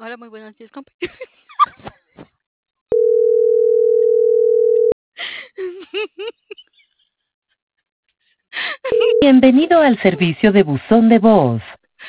Hola, muy buenos días, compa. Bienvenido al servicio de buzón de voz.